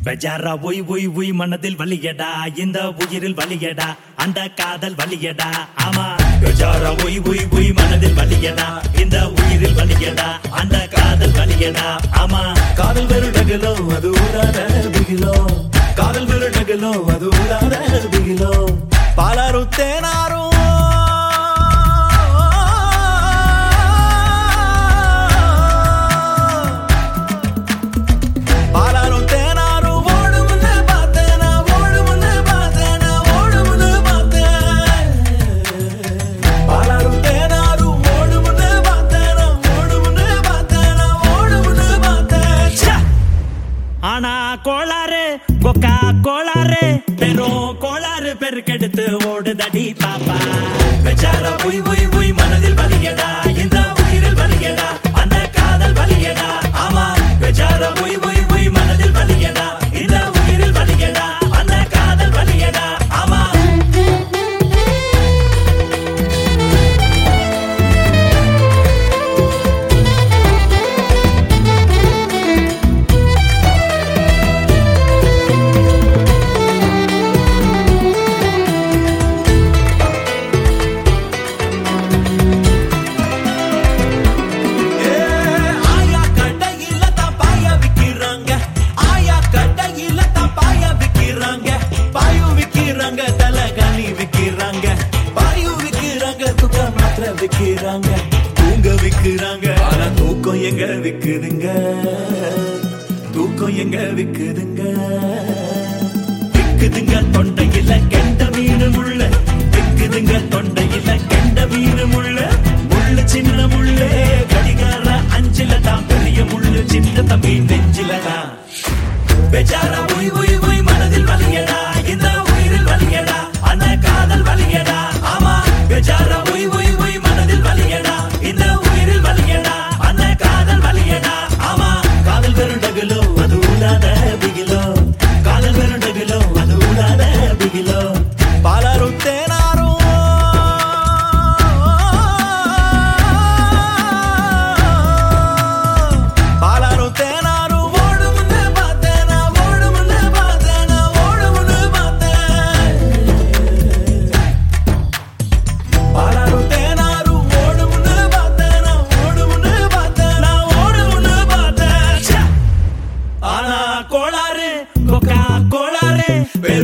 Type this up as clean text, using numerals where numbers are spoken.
பெஜாரா Y Y Y மனதில் வலியடா இந்த உயிரில் வலியடா அந்த காதல் வலியடா ஆமா பெஜாரா ஒய் ஒய் ஒய் மனதில் வலியடா இந்த உயிரில் வலியடா அந்த காதல் வலியடா ஆமா காதல் வெறுடகலோ அது ஊராத பிகிலோ காதல் வெறுடகலோ அது ஊராத பிகிலோ பாலாரு தேனாரும் ஆனா கோளாறு கொக்கா கோளாறு பெரும் கோளாறு பெருக்கெடுத்து ஓடுதடி பாப்பா பெஜாரா ஒய் ஒய் ஒய் மனதில் வலியடா இந்த உயிரில் வலியடா அந்த காதல் வலியடா ஆமா பெஜாரா ஒய் ஒய் ஒய் மனதில் வலியடா இந்த உயிரில் வலியடா அந்த காதல் வலியடா ஆமா விக்கிறாங்க தூங்க விக்கிறாங்க ஆனா தூக்கம் எங்க விக்குதுங்க தூக்கம் எங்க விக்குதுங்க விக்குதுங்க தொண்டையில கெண்ட மீன் முள்ள விக்குதுங்க தொண்டையில கெண்ட மீன் முள்ள முள்ளு சின்ன முள்ளே கடிகார அஞ்சில தான் பெரிய முள்ளு சின்ன தம்பி நெஞ்சில தான் பெஜாரா ஒய் ஒய் ஒய் மனதில் வலியடா இந்த உயிரில் வலியடா அந்த காதல் வலியடா ஆமா பெஜாரா ஒய் ஒய் ஒய் மனதில் வலியடா இந்த உயிரில் வலியடா அந்த காதல் வலியடா ஆமா காதல் வெறுடகலோ அது ஊடாத பிகிலோ காதல் வெறுடகலோ அது ஊடாத பிகிலோ பாலாரு தேனாரும் பாலாரு தேனாரும் ஓடு முன்ன பார்த்தேனா ஓடு முன்ன பார்த்தேனா ஓடு முன்ன பார்த்தேன் பாலாரு தேனாரும் ஓடு முன்ன பார்த்தேனா ஓடு முன்ன பார்த்தேனா ஓடு முன்ன பார்த்தேன் ஆனா கோளாறு கொக்கா கோளாறு